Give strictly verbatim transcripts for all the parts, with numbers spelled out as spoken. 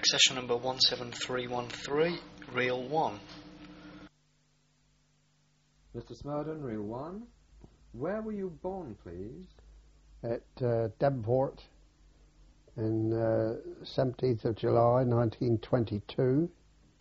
session number one seven three one three, reel one. Mister Smerdon, reel one. Where were you born, please? At uh, Devonport in uh, seventeenth of July nineteen twenty-two.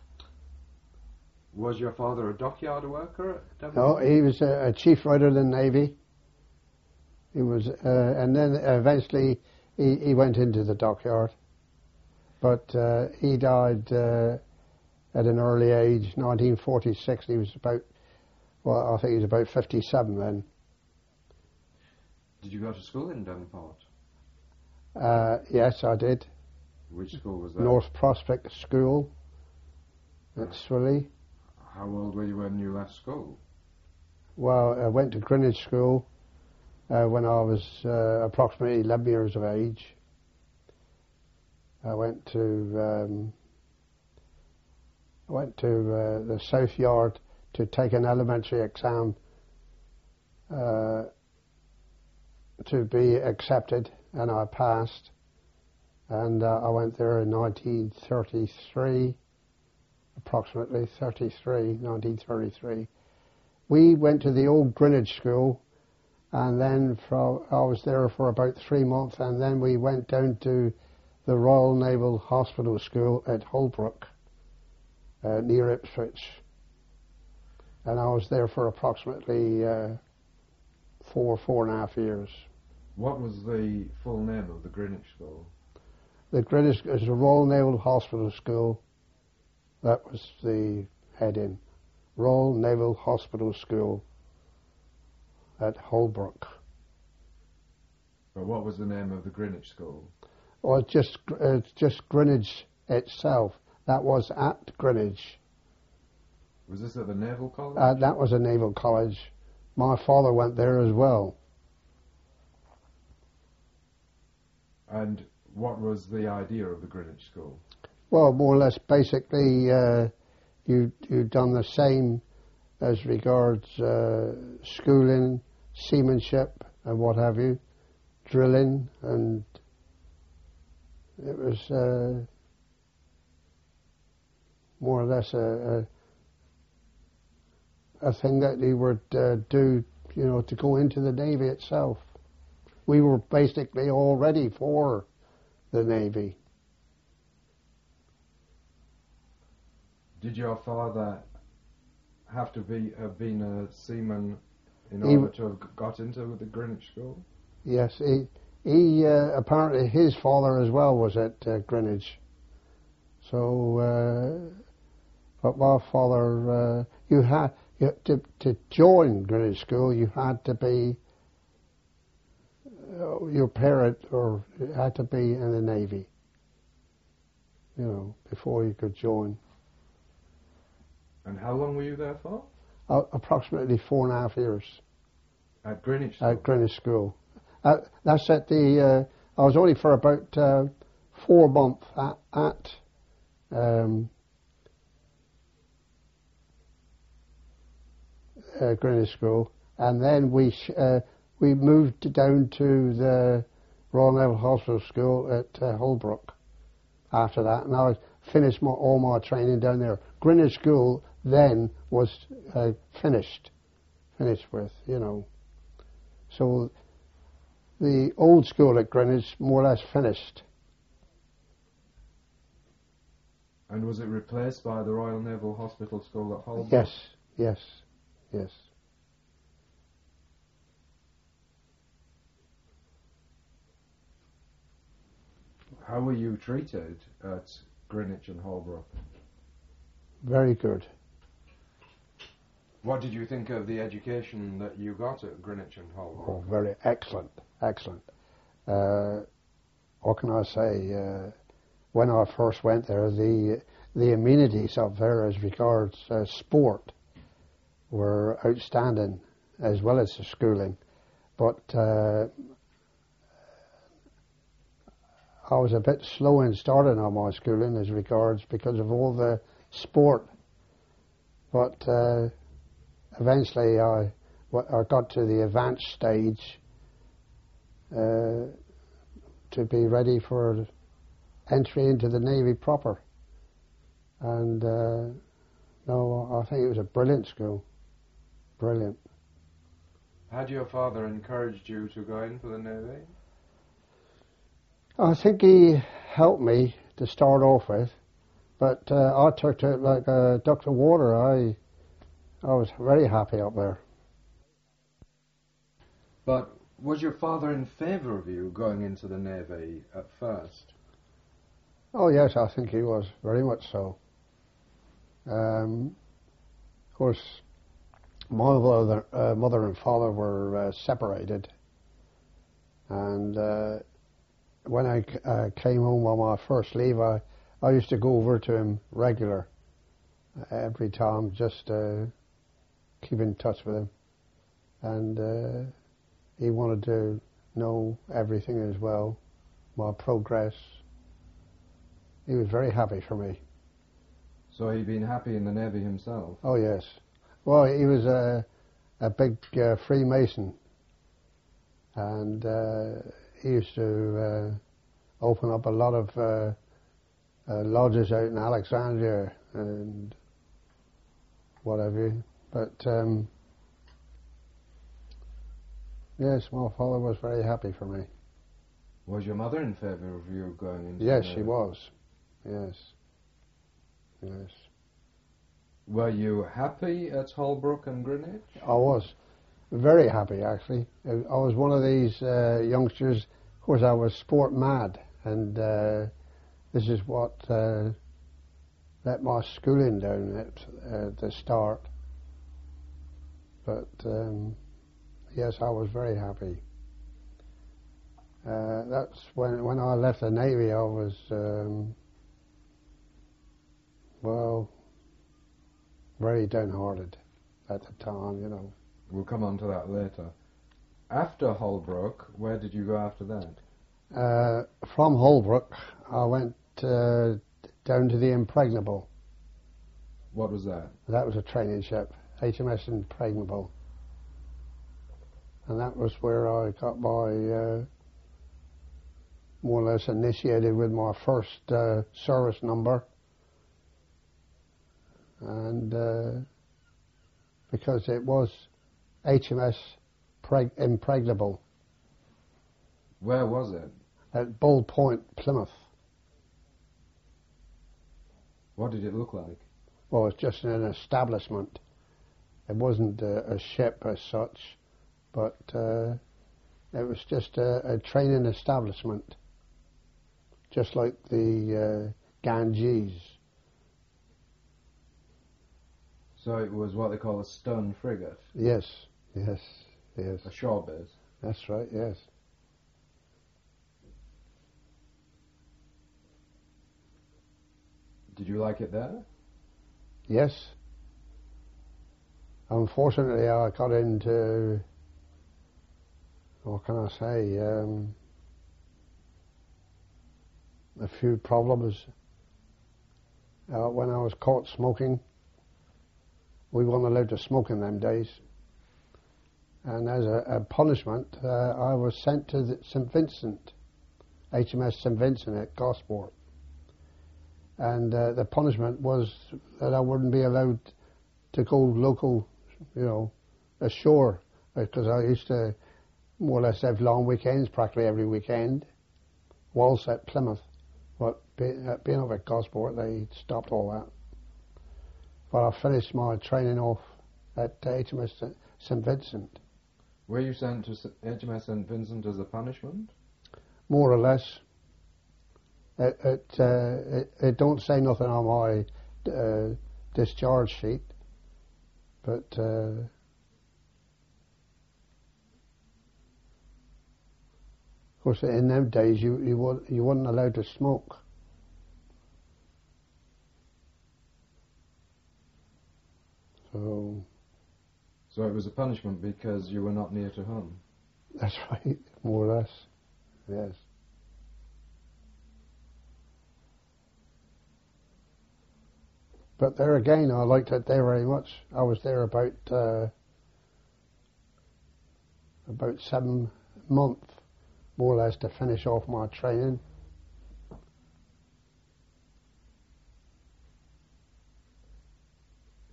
Was your father a dockyard worker at No, Devonport? he was a, a chief rider in the Navy. He was, uh, and then eventually he, he went into the dockyard. But uh, he died uh, at an early age, nineteen forty-six. He was about, well, I think he was about fifty-seven then. Did you go to school in Devonport? Uh, yes, I did. Which school was that? North Prospect School at Swilly. How old were you when you left school? Well, I went to Greenwich School uh, when I was uh, approximately eleven years of age. I went to um, I went to uh, the South Yard to take an elementary exam uh, to be accepted, and I passed. And uh, I went there in nineteen thirty-three. Approximately thirty-three, nineteen thirty-three. We went to the old Greenwich School, and then for, I was there for about three months, and then we went down to the Royal Naval Hospital School at Holbrook, uh, near Ipswich. And I was there for approximately uh, four, four and a half years. What was the full name of the Greenwich School? The Greenwich is the Royal Naval Hospital School. That was the heading. Royal Naval Hospital School at Holbrook. But what was the name of the Greenwich School? Well, it's just, it's just Greenwich itself. That was at Greenwich. Was this at the Naval College? Uh, that was a naval college. My father went there as well. And what was the idea of the Greenwich School? Well, more or less, basically, uh, you, you've done the same as regards uh, schooling, seamanship, and what have you, drilling, and it was uh, more or less a, a, a thing that you would uh, do, you know, to go into the Navy itself. We were basically all ready for the Navy. Did your father have to be have been a seaman in He order to have got into the Greenwich School? Yes, he, he uh, apparently his father as well was at uh, Greenwich. So, uh, but my father, uh, you had you, to to join Greenwich School, you had to be uh, your parent or it had to be in the Navy. You know, before you could join. And how long were you there for? Uh, approximately four and a half years. At Greenwich School? At Greenwich School. Uh, that's at the, uh, I was only for about uh, four months at, at um, uh, Greenwich School, and then we sh uh, we moved down to the Royal Naval Hospital School at uh, Holbrook after that, and I finished my, all my training down there. Greenwich School then was uh, finished, finished with, you know. So the old school at Greenwich more or less finished. And was it replaced by the Royal Naval Hospital School at Holbrook? Yes, yes, yes. How were you treated at Greenwich and Holbrook? Very good. What did you think of the education that you got at Greenwich and Holbrook? Oh, very excellent, excellent. Uh, what can I say? Uh, when I first went there, the the amenities up there as regards uh, sport were outstanding, as well as the schooling. But uh, I was a bit slow in starting on my schooling as regards because of all the sport. But uh, eventually I, I got to the advanced stage uh, to be ready for entry into the Navy proper. And uh, no, I think it was a brilliant school. Brilliant. Had your father encouraged you to go in for the Navy? I think he helped me to start off with, but uh, I took to it like a duck to water. I, I was very happy up there. But was your father in favour of you going into the Navy at first? Oh yes, I think he was, very much so. Um, of course, my mother, uh, mother and father were uh, separated, and uh, when I uh, came home on my first leave, I, I used to go over to him regular, uh, every time, just uh, keep in touch with him. And uh, he wanted to know everything as well, my progress. He was very happy for me. So he'd been happy in the Navy himself? Oh yes. Well, he was a, a big uh, Freemason, and uh, he used to uh, open up a lot of uh, uh, lodges out in Alexandria and whatever. But um, yes, my father was very happy for me. Was your mother in favour of you going into Yes, the Navy? she was. Yes. Yes. Were you happy at Holbrook and Greenwich? I was very happy, actually. I I was one of these uh, youngsters. Of course, I was sport mad, and uh, this is what uh, let my schooling down at uh, the start. But um, yes, I was very happy. Uh, that's when when I left the Navy. I was um, well, very downhearted at the time, you know. We'll come on to that later. After Holbrook, where did you go after that? Uh, from Holbrook, I went uh, down to the Impregnable. What was that? That was a training ship, H M S Impregnable. And that was where I got my, uh, more or less initiated with my first uh, service number. And uh, because it was H M S Preg- Impregnable. Where was it? At Bull Point, Plymouth. What did it look like? Well, it's just an establishment. It wasn't a, a ship as such, but uh, it was just a, a training establishment, just like the uh, Ganges. So it was what they call a stern frigate? Yes, yes, yes. A shore base? That's right, yes. Did you like it there? Yes. Unfortunately, I got into, what can I say, um, a few problems. Uh, when I was caught smoking, we weren't allowed to smoke in them days. And as a, a punishment, uh, I was sent to the Saint Vincent, H M S Saint Vincent at Gosport. And uh, the punishment was that I wouldn't be allowed to go local, you know, ashore, because I used to more or less have long weekends, practically every weekend, whilst at Plymouth. But be, uh, being up at Gosport, they stopped all that. But I finished my training off at H M S Saint Vincent. Were you sent to H M S Saint Vincent as a punishment? More or less. It it, uh, it, it don't say nothing on my uh, discharge sheet, but uh, of course in them days you you, wa- you weren't allowed to smoke. So So it was a punishment because you were not near to home? that's right, more or less, yes. But there again, I liked it there very much. I was there about uh, about seven months, more or less, to finish off my training.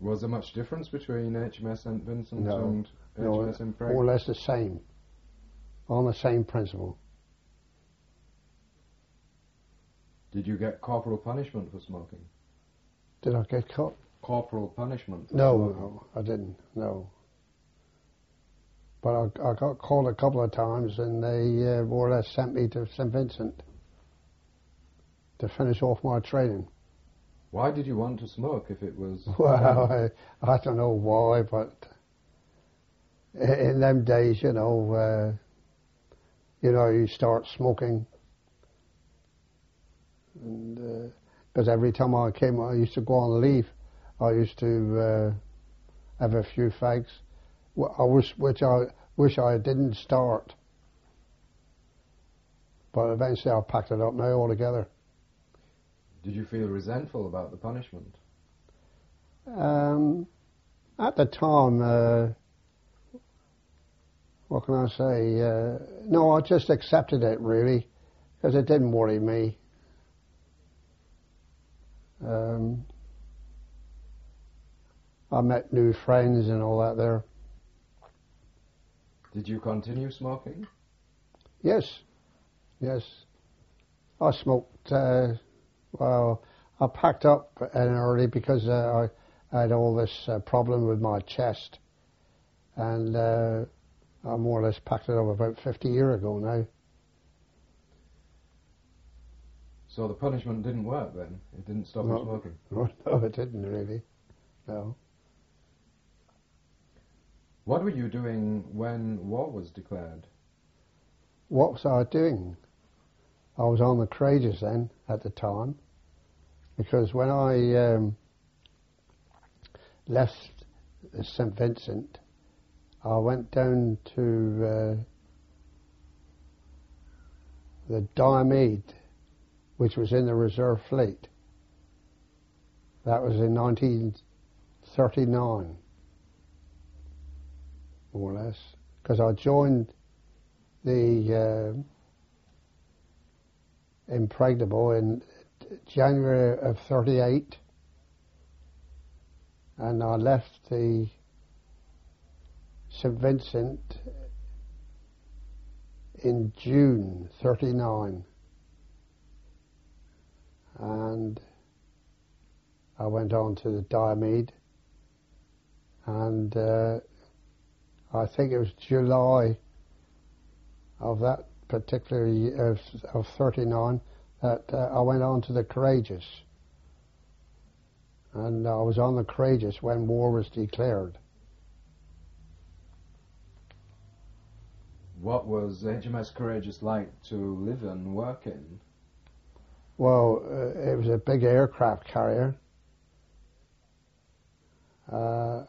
Was there much difference between H M S Saint Vincent No, and no, H M S Impregnable? more or less the same, on the same principle. Did you get corporal punishment for smoking? Did I get caught? Corporal punishment for No, smoking? no, I didn't, no. But I, I got called a couple of times and they uh, more or less sent me to Saint Vincent to finish off my training. Why did you want to smoke if it was... Well, I, I don't know why, but i- in them days, you know, uh, you know, you start smoking. And because every time I came, I used to go on leave. I used to uh, have a few fags. Wh- I wish, which I wish I didn't start. But eventually I packed it up now altogether. Did you feel resentful about the punishment? Um, at the time, uh, what can I say? Uh, no, I just accepted it really, because it didn't worry me. Um, I met new friends and all that there. Did you continue smoking? Yes, yes. I smoked, uh, well, I packed up in early because uh, I, I had all this uh, problem with my chest. And uh, I more or less packed it up about fifty years ago now. So the punishment didn't work then? It didn't stop No. you smoking? No, no, it didn't really. No. What were you doing when war was declared? What was I doing? I was on the Courageous then at the time, because when I um, left Saint Vincent, I went down to uh, the Diomede, which was in the reserve fleet. That was in nineteen thirty-nine, more or less, because I joined the uh, Impregnable in January of thirty-eight, and I left the Saint Vincent in June thirty-nine, and I went on to the Diomede, and uh, I think it was July of that particular year of, of thirty-nine that uh, I went on to the Courageous, and I was on the Courageous when war was declared. What was H M S Courageous like to live and work in? Well, uh, it was a big aircraft carrier. Uh,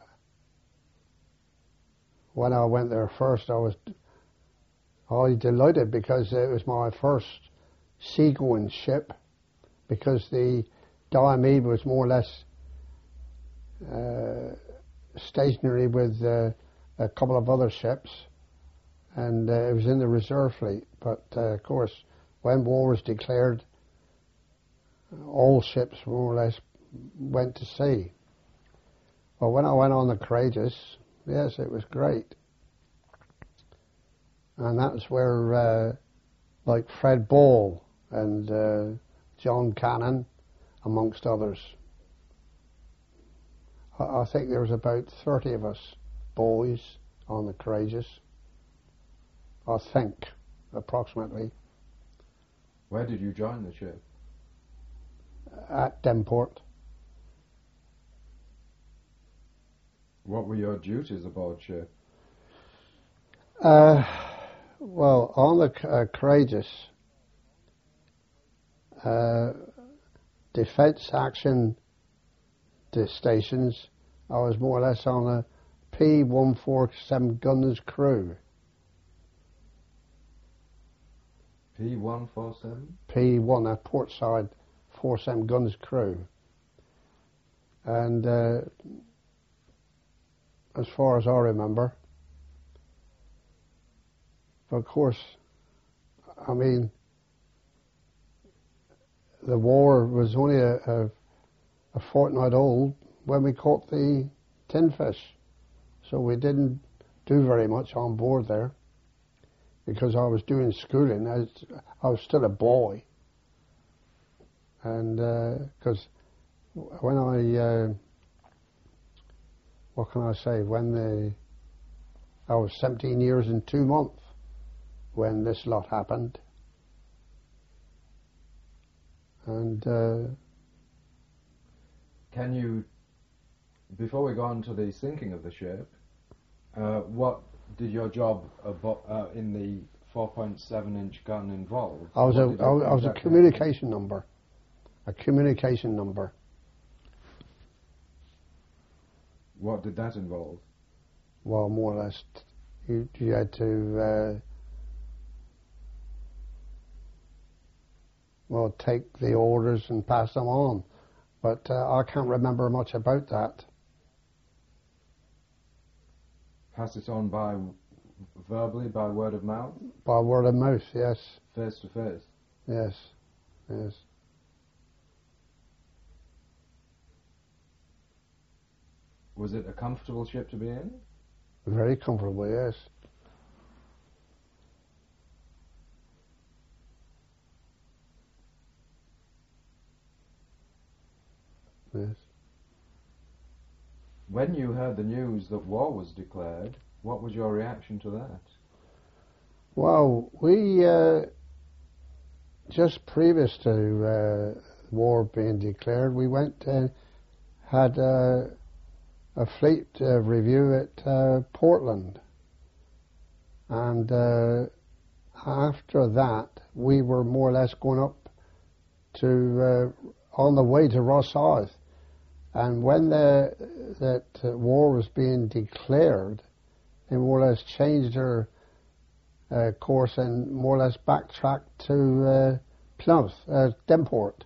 when I went there first, I was I delighted because it was my first seagoing ship, because the Diomede was more or less uh, stationary with uh, a couple of other ships, and uh, it was in the reserve fleet. But uh, of course, when war was declared, all ships more or less went to sea. Well, when I went on the Courageous, yes, it was great. And that's where, uh, like Fred Ball and uh, John Cannon, amongst others, I, I think there was about thirty of us boys on the Courageous. I think, approximately, Where did you join the ship? at Denport. What were your duties aboard ship? Uh, well, on the uh, Courageous, uh, defence action to stations, I was more or less on a P one forty-seven guns crew. P one forty-seven? P one, a port side forty-seven guns crew. And uh, as far as I remember, of course, I mean, the war was only a, a, a fortnight old when we caught the tin fish. So we didn't do very much on board there because I was doing schooling. I was, I was still a boy. And because uh, when I, uh, what can I say, when the, I was seventeen years and two months when this lot happened. And uh, can you, before we go on to the sinking of the ship, uh, what did your job abo- uh, in the four point seven inch gun involve? I was, a, What did I, was, it I was a exactly communication number. A communication number. What did that involve? Well, more or less, you, you had to, uh, well, take the orders and pass them on. But uh, I can't remember much about that. Pass it on by verbally, by word of mouth? By word of mouth, yes. Face to face? Yes, yes. Was it a comfortable ship to be in? Very comfortable, yes. Yes. When you heard the news that war was declared, what was your reaction to that? Well, we, uh, just previous to uh, war being declared, we went and had uh, a fleet uh, review at uh, Portland. And uh, after that, we were more or less going up to, uh, on the way to Rosyth. And when the, that uh, war was being declared, they more or less changed their uh, course and more or less backtracked to uh, Plymouth, uh, Denport.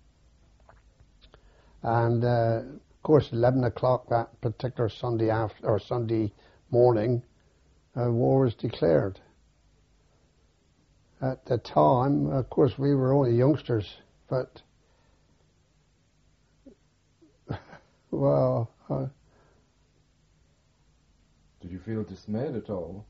And uh, of course, eleven o'clock that particular Sunday after or Sunday morning, uh, war was declared. At the time, of course, we were only youngsters, but well. Uh, Did you feel dismayed at all?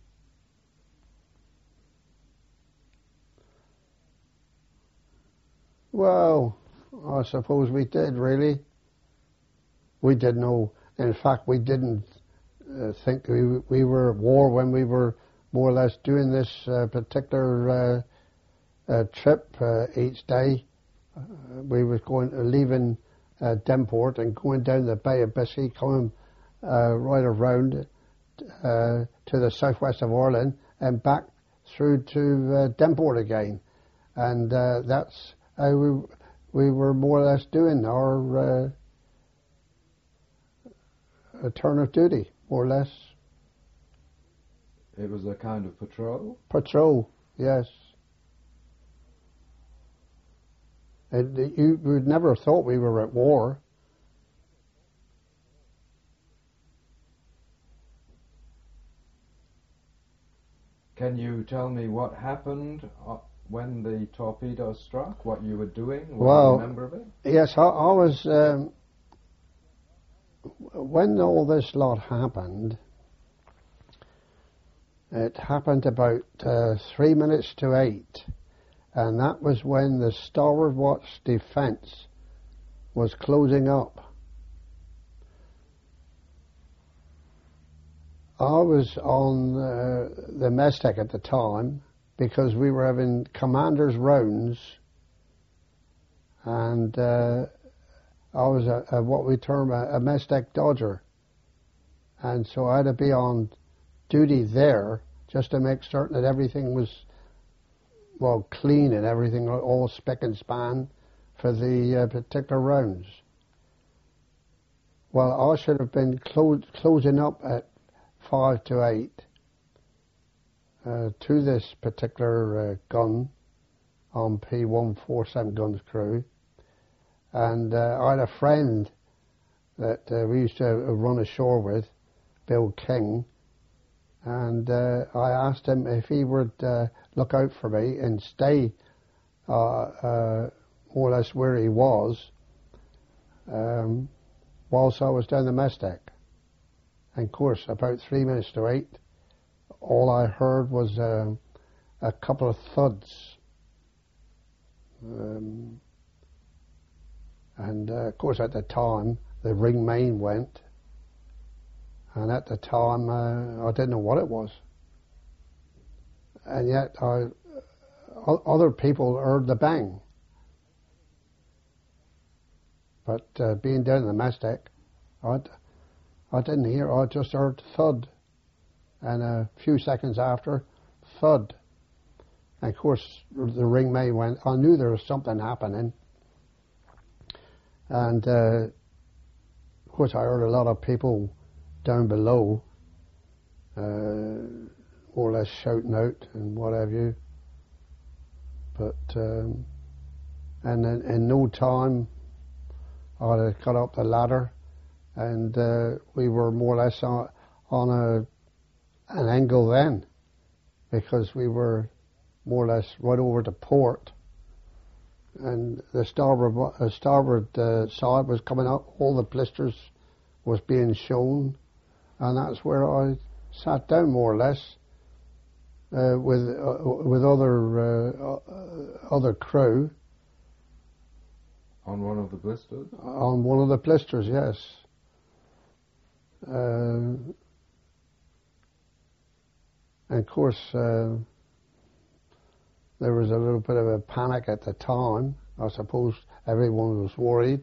Well, I suppose we did, really. We didn't know. In fact, we didn't uh, think we we were at war when we were more or less doing this uh, particular uh, uh, trip uh, each day. Uh, we were going uh, leaving uh, Denport and going down the Bay of Biscay, coming uh, right around uh, to the southwest of Ireland and back through to uh, Denport again, and uh, that's how we we were more or less doing our. Uh, A turn of duty, more or less. It was a kind of patrol? Patrol, yes. And you would never have thought we were at war. Can you tell me what happened uh, when the torpedo struck? What you were doing? What well, you remember of it? Yes, I, I was. Um, when all this lot happened, it happened about uh, three minutes to eight, and that was when the starboard watch defence was closing up. I was on uh, the mess deck at the time because we were having commander's rounds, and uh, I was a, a, what we term a, a mess deck dodger, and so I had to be on duty there just to make certain that everything was, well, clean and everything all spick and span for the uh, particular rounds. Well, I should have been clo- closing up at five to eight uh, to this particular uh, gun on P one forty-seven Guns Crew. And uh, I had a friend that uh, we used to run ashore with, Bill King, and uh, I asked him if he would uh, look out for me and stay uh, uh, more or less where he was, um, whilst I was down the mess deck. And of course, about three minutes to eight, all I heard was uh, a couple of thuds. Um, and uh, of course, at the time, the ring main went. And at the time, uh, I didn't know what it was. And yet, I, uh, other people heard the bang. But uh, being down in the mess deck, I, I didn't hear, I just heard thud. And a few seconds after, thud. And of course, the ring main went. I knew there was something happening. And uh, of course, I heard a lot of people down below, uh, more or less shouting out and what have you. But, um, and in, in no time, I had got up the ladder, and uh, we were more or less on, on a an angle then, because we were more or less right over to port, and the starboard uh, starboard uh, side was coming up. All the blisters was being shown, and that's where I sat down more or less uh, with uh, with other uh, uh, other crew. On one of the blisters? On one of the blisters, yes. Uh, and of course, uh, there was a little bit of a panic at the time. I suppose everyone was worried.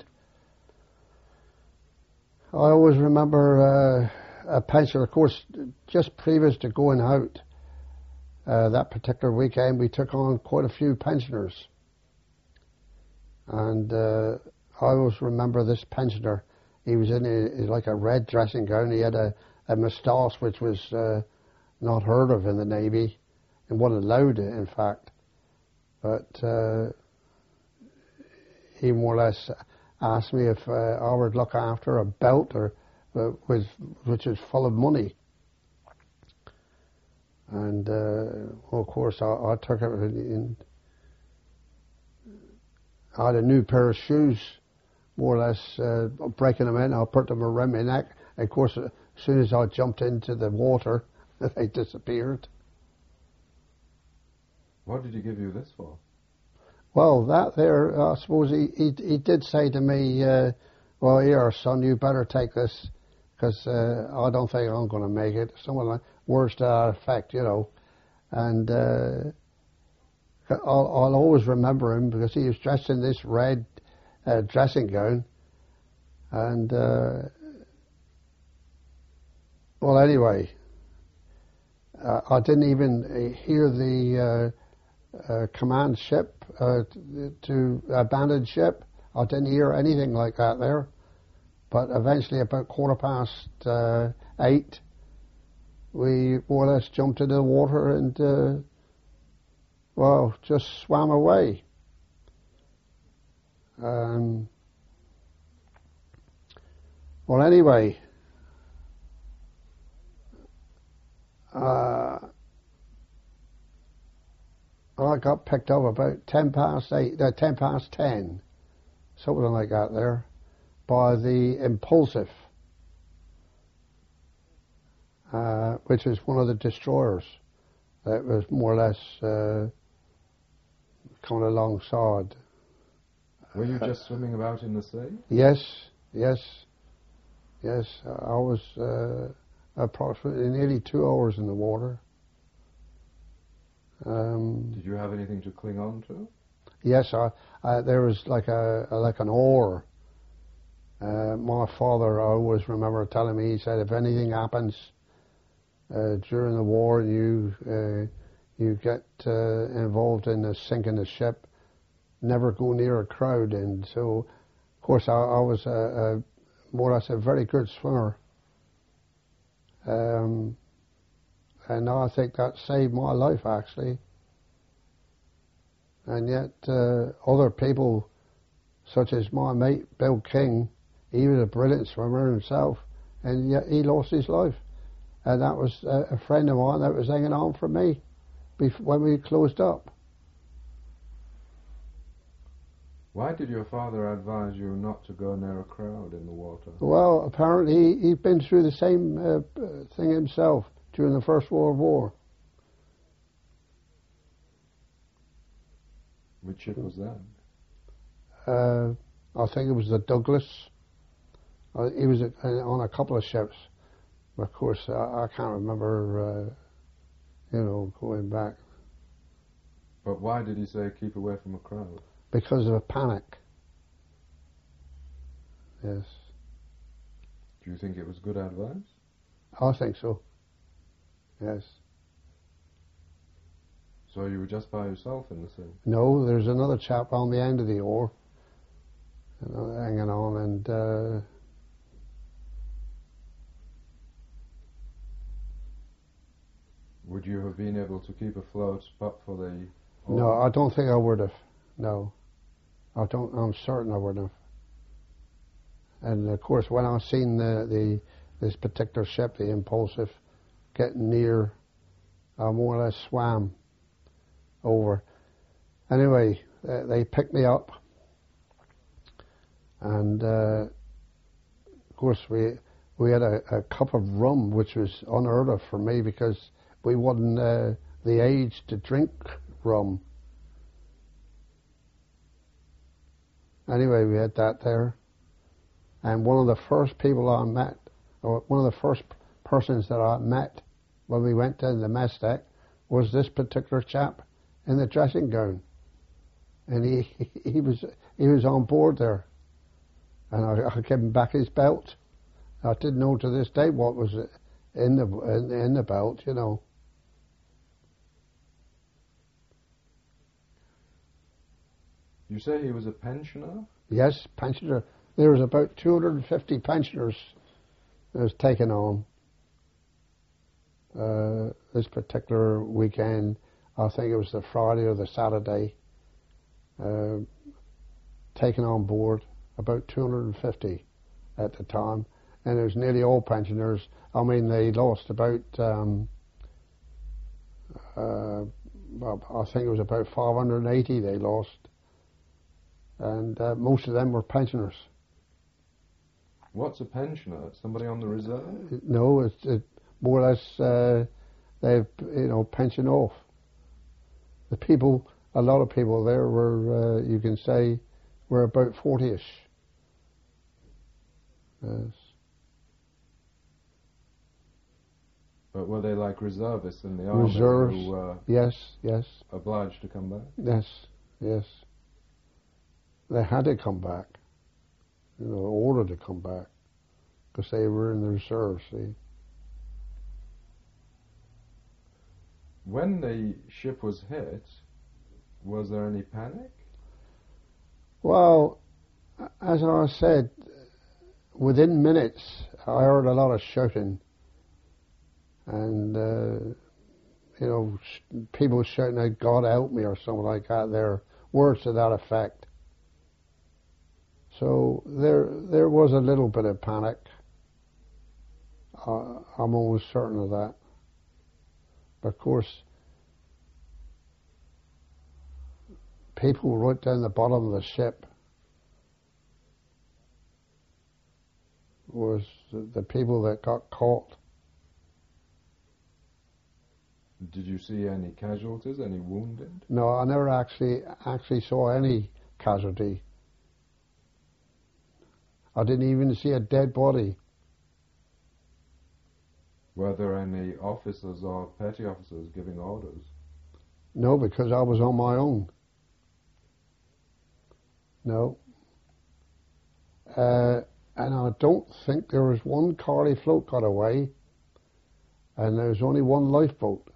I always remember uh, a pensioner, of course, just previous to going out, uh, that particular weekend, we took on quite a few pensioners. And uh, I always remember this pensioner. He was in a, like a red dressing gown. He had a, a moustache which was uh, not heard of in the Navy, and wasn't allowed, in fact. But uh, he more or less asked me if uh, I would look after a belt or uh, with, which was full of money. And uh, well, of course, I, I took it in. I had a new pair of shoes, more or less uh, breaking them in. I put them around my neck. And of course, as soon as I jumped into the water, they disappeared. What did he give you this for? Well, that there, I suppose he, he, he did say to me, uh, well, here, son, you better take this, because uh, I don't think I'm going to make it. Something like, words to that effect, you know. And uh, I'll, I'll always remember him because he was dressed in this red uh, dressing gown. And, uh, well, anyway, uh, I didn't even hear the uh, uh, command ship uh, to abandon ship. I didn't hear anything like that there. But eventually, about quarter past uh, eight, we more or less jumped into the water and uh, well, just swam away. Um, well, anyway, uh, I got picked up about ten past eight, uh, ten past ten, something like that there, by the Impulsive, uh, which is one of the destroyers that was more or less uh, coming alongside. Were you just swimming about in the sea? Yes, yes, yes. I was uh, approximately nearly two hours in the water. Um, Did you have anything to cling on to? Yes, I, I, there was like a, a like an oar. Uh, my father, I always remember telling me, he said, if anything happens uh, during the war, you uh, you get uh, involved in the sinking the ship, never go near a crowd. And so, of course, I, I was a, a more or less a very good swimmer. Um, and I think that saved my life, actually. And yet, uh, other people, such as my mate, Bill King, he was a brilliant swimmer himself, and yet he lost his life. And that was a, a friend of mine that was hanging on for me before, when we closed up. Why did your father advise you not to go near a crowd in the water? Well, apparently he, he'd been through the same uh, thing himself during the First World War. Which ship was that? Uh, I think it was the Douglas. Uh, he was uh, on a couple of ships. Of course, I, I can't remember, uh, you know, going back. But why did he say keep away from a crowd? Because of a panic. Yes. Do you think it was good advice? I think so. Yes. So you were just by yourself in the sea? No, there's another chap on the end of the oar, you know, hanging on, and uh, would you have been able to keep afloat but for the... no, I don't think I would have. No, I don't. I'm certain I wouldn't have. And of course, when I seen the, the this particular ship, the Impulsive, getting near, I more or less swam over. Anyway, uh, they picked me up, and uh, of course we we had a, a cup of rum, which was unheard of for me because we wasn't uh, the age to drink rum. Anyway, we had that there, and one of the first people I met, or one of the first persons that I met when we went down the mess deck, was this particular chap in the dressing gown, and he he was he was on board there, and I, I gave him back his belt. I didn't know to this day what was in the in, in the belt, you know. You say he was a pensioner? Yes, pensioner. There was about two hundred fifty pensioners that was taken on uh, this particular weekend. I think it was the Friday or the Saturday. Uh, taken on board, about two hundred fifty at the time, and it was nearly all pensioners. I mean, they lost about, um, uh, well, I think it was about five hundred eighty they lost. And uh, most of them were pensioners. What's a pensioner? Somebody on the reserve? No, it's it, more or less uh, they've, you know, pension off. The people, a lot of people there were, uh, you can say, were about forty-ish. Yes. But were they like reservists in the army? Reserves, who were yes, yes. obliged to come back? Yes, yes. They had to come back, you know, ordered to come back, because they were in the reserve, see. When the ship was hit, was there any panic? Well, as I said, within minutes, I heard a lot of shouting, and, uh, you know, sh- people shouting out, "God help me," or something like that. There, words to that effect. So there, there was a little bit of panic. Uh, I'm almost certain of that. But of course, people right down the bottom of the ship was the, the people that got caught. Did you see any casualties, any wounded? No, I never actually actually saw any casualty. I didn't even see a dead body. Were there any officers or petty officers giving orders? No, because I was on my own. No. Uh, and I don't think there was one Carley float got away, and there was only one lifeboat.